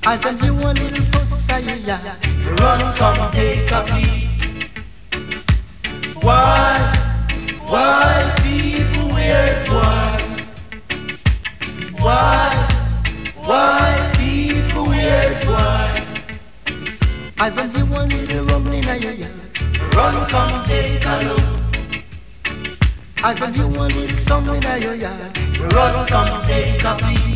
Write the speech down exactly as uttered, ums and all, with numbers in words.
As them hear one little fuss of your yard, run come take a peek. Why, why people weird boy? Why, why people weird boy? As them hear one little rumbling of your yard, run come take a look. As them hear one little stumbling of your yard, run come take a peek.